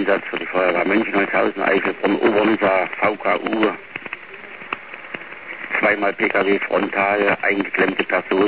Einsatz für die Feuerwehr München, Holzhausen, Eifelbrunn, Oberunser, VKU. Zweimal PKW frontal, eingeklemmte Person